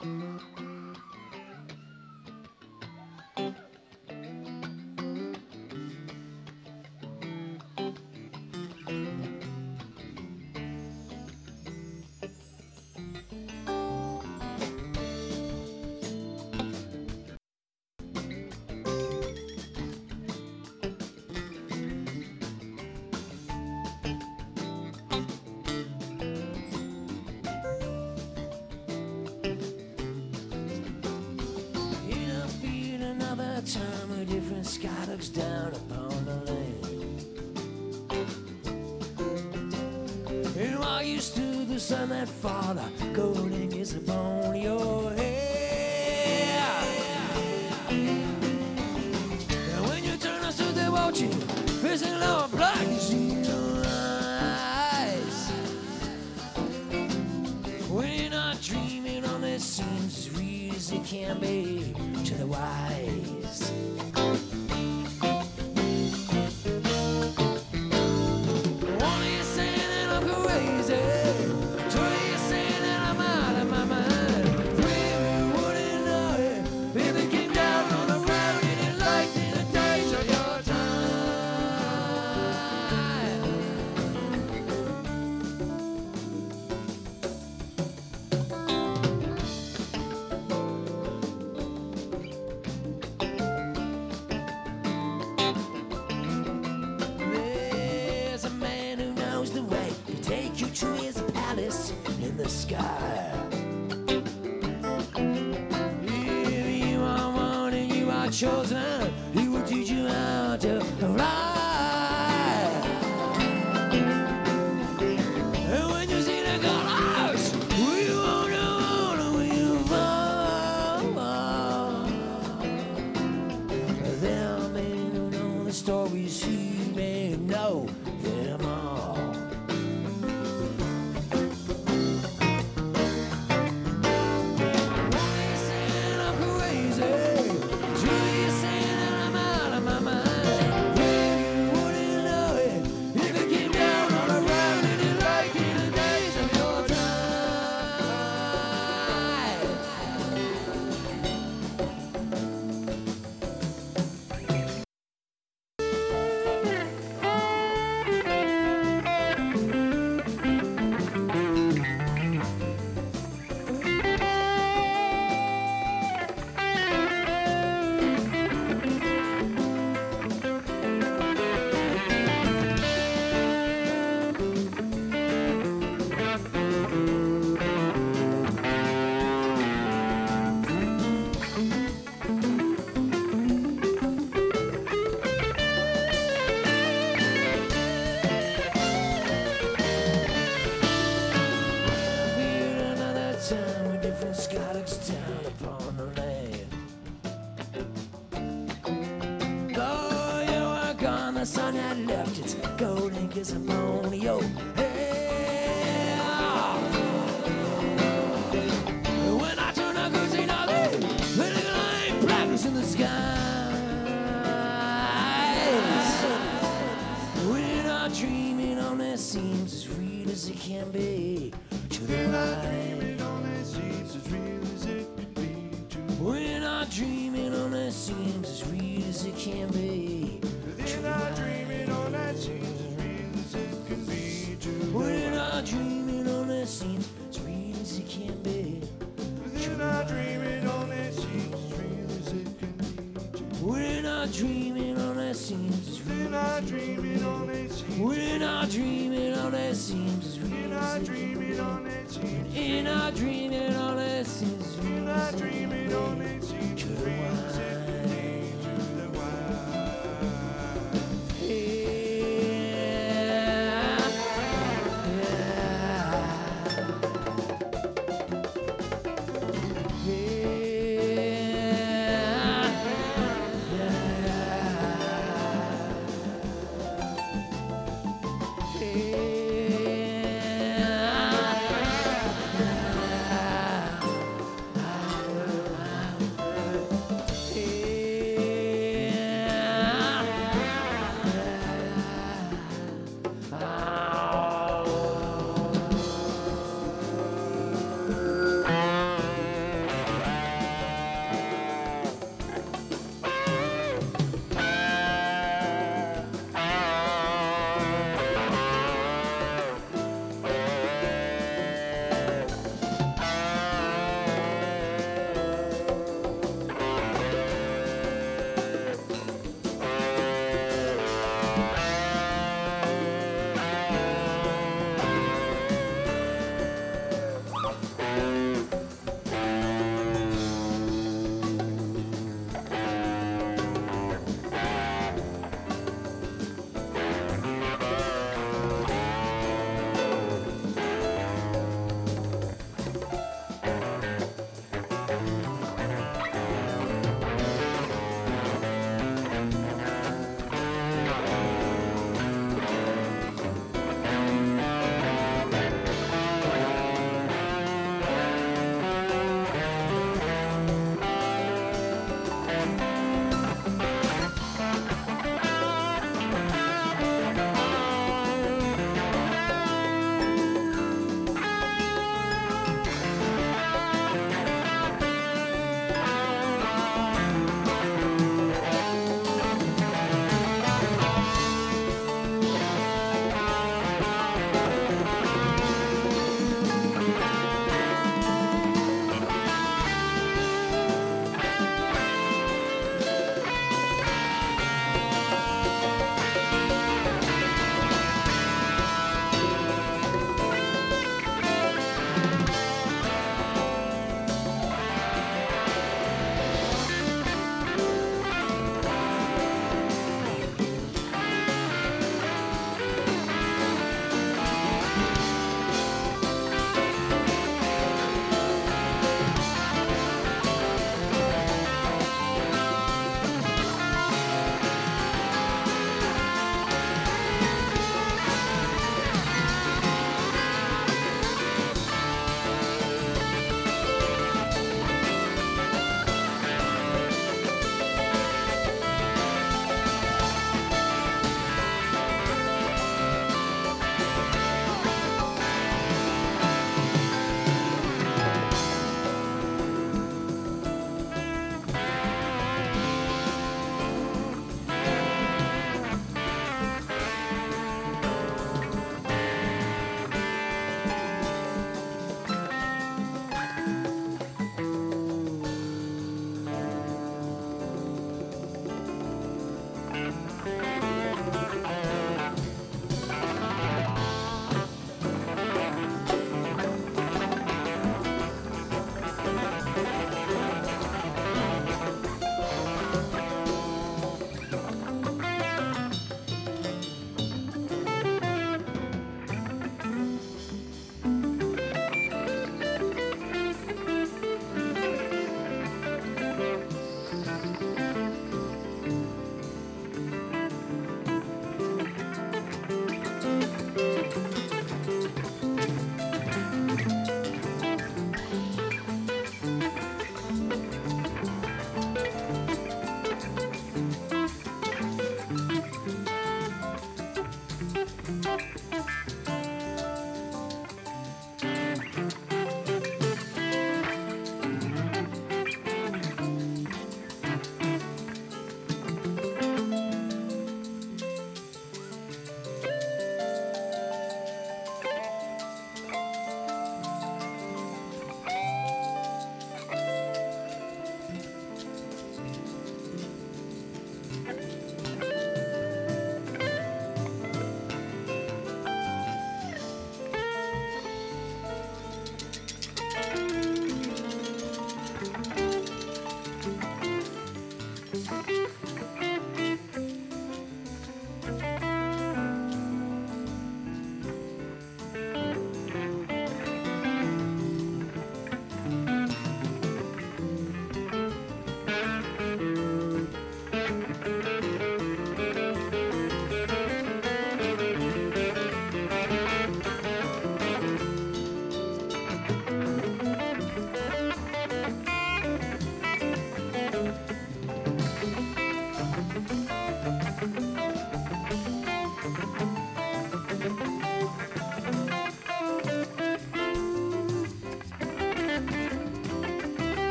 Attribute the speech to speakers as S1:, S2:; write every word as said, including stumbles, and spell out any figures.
S1: Time a different sky looks down upon the land. And while you stood the sun that fall, a golden kiss upon your head. And when you turn us to the watching, facing low black, you see your eyes. When you're not dreaming on this seems as real as it can be to the wise. To his palace in the sky. If you are one and you are chosen, he will teach you how to fly. And when you see the colors, we won't know when you fall. There are men who know the stories, he may know them all. The sun had left its golden kiss upon your head. When I turn I could see nothing but a line blackness in the skies. We're not dreaming on that seems as real as it can be to the light. We're not dreaming on that seems as real as it can be. We're not dreaming on that seems as real as it can be true. We're not dreaming on that seems as real as it can be. We're not dreaming on that seems as real as it can be true. We're not dreaming on that seems as real. We're not dreaming on that seems. We're not dreaming on that seems as real. We're not dreaming on that seems. We're not dreaming on that seems. We're not dreaming on that seems.